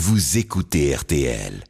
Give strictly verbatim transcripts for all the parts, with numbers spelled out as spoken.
vous écoutez R T L.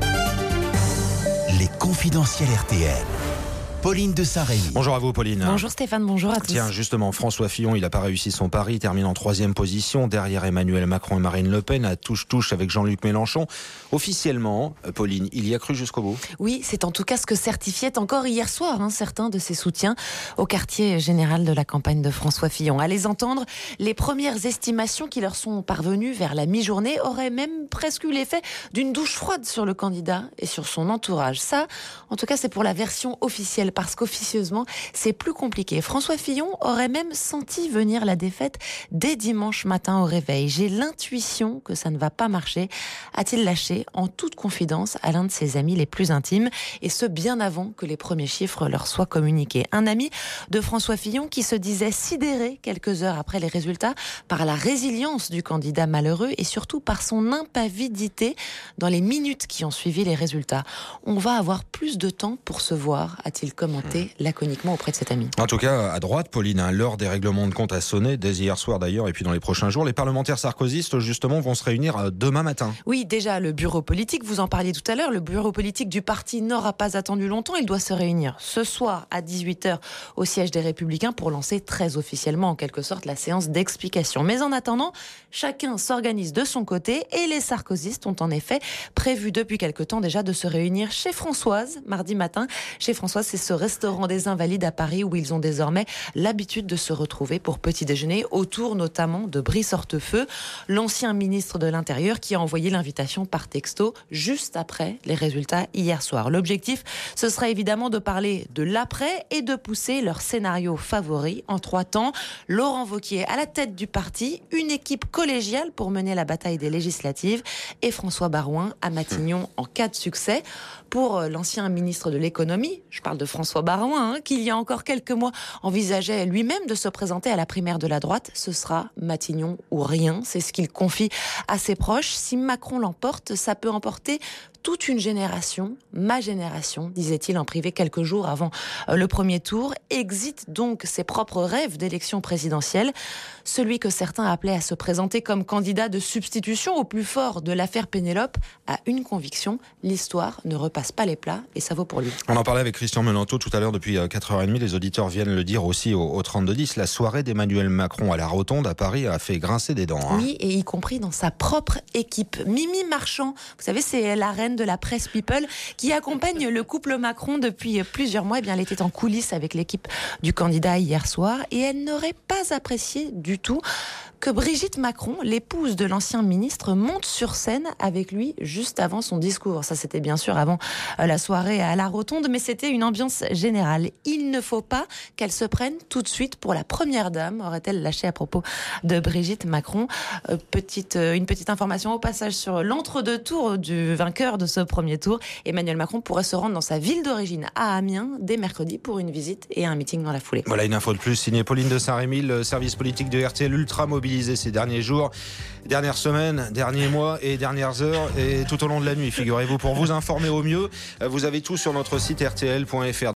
Les confidentiels R T L. Pauline de Saint-Rémy. Bonjour à vous, Pauline. Bonjour Stéphane, bonjour à tous. Tiens, justement, François Fillon, il n'a pas réussi son pari, il termine en troisième position, derrière Emmanuel Macron et Marine Le Pen, à touche-touche avec Jean-Luc Mélenchon. Officiellement, Pauline, il y a cru jusqu'au bout. Oui, c'est en tout cas ce que certifiaient encore hier soir hein, certains de ses soutiens au quartier général de la campagne de François Fillon. À les entendre, les premières estimations qui leur sont parvenues vers la mi-journée auraient même presque eu l'effet d'une douche froide sur le candidat et sur son entourage. Ça, en tout cas, c'est pour la version officielle. Parce qu'officieusement, c'est plus compliqué. François Fillon aurait même senti venir la défaite dès dimanche matin au réveil. J'ai l'intuition que ça ne va pas marcher, a-t-il lâché en toute confidence à l'un de ses amis les plus intimes, et ce bien avant que les premiers chiffres leur soient communiqués. Un ami de François Fillon qui se disait sidéré quelques heures après les résultats par la résilience du candidat malheureux et surtout par son impavidité dans les minutes qui ont suivi les résultats. On va avoir plus de temps pour se voir, a-t-il commenté laconiquement auprès de cet ami. En tout cas, à droite, Pauline, hein, l'heure des règlements de compte a sonné dès hier soir d'ailleurs, et puis dans les prochains jours, les parlementaires sarkozystes justement vont se réunir demain matin. Oui, déjà le bureau politique, vous en parliez tout à l'heure, le bureau politique du parti n'aura pas attendu longtemps, il doit se réunir ce soir à dix-huit heures au siège des Républicains pour lancer très officiellement en quelque sorte la séance d'explication. Mais en attendant, chacun s'organise de son côté et les sarkozystes ont en effet prévu depuis quelque temps déjà de se réunir chez Françoise mardi matin. Chez Françoise, c'est ce restaurant des Invalides à Paris où ils ont désormais l'habitude de se retrouver pour petit déjeuner autour notamment de Brice Hortefeux, l'ancien ministre de l'Intérieur qui a envoyé l'invitation par texto juste après les résultats hier soir. L'objectif, ce sera évidemment de parler de l'après et de pousser leur scénario favori en trois temps. Laurent Wauquiez à la tête du parti, une équipe collégiale pour mener la bataille des législatives et François Baroin à Matignon en cas de succès. Pour l'ancien ministre de l'économie, je parle de François Baroin, hein, qui il y a encore quelques mois envisageait lui-même de se présenter à la primaire de la droite, ce sera Matignon ou rien, c'est ce qu'il confie à ses proches. Si Macron l'emporte, ça peut emporter toute une génération, ma génération, disait-il en privé quelques jours avant le premier tour. Exit donc ses propres rêves d'élection présidentielle, celui que certains appelaient à se présenter comme candidat de substitution au plus fort de l'affaire Pénélope a une conviction, l'histoire ne repasse pas les plats et ça vaut pour lui. On en parlait avec Christian Menanteau tout à l'heure depuis quatre heures trente, les auditeurs viennent le dire aussi au, au trente-deux dix, la soirée d'Emmanuel Macron à la Rotonde à Paris a fait grincer des dents. Hein. Oui, et y compris dans sa propre équipe. Mimi Marchand, vous savez, c'est la reine de la presse People qui accompagne le couple Macron depuis plusieurs mois. Eh bien, elle était en coulisses avec l'équipe du candidat hier soir et elle n'aurait pas apprécié du tout que Brigitte Macron, l'épouse de l'ancien ministre, monte sur scène avec lui juste avant son discours. Ça, c'était bien sûr avant la soirée à la Rotonde, mais c'était une ambiance générale. Il ne faut pas qu'elle se prenne tout de suite pour la première dame, aurait-elle lâché à propos de Brigitte Macron. Euh, petite, euh, une petite information au passage sur l'entre-deux tours du vainqueur de ce premier tour. Emmanuel Macron pourrait se rendre dans sa ville d'origine, à Amiens, dès mercredi pour une visite et un meeting dans la foulée. Voilà une info de plus, signée Pauline de Saint-Rémy, le service politique de R T L ultra mobilisé ces derniers jours, dernières semaines, derniers mois et dernières heures et tout au long de la nuit, figurez-vous. Pour vous informer au mieux, vous avez tout sur notre site R T L point F R.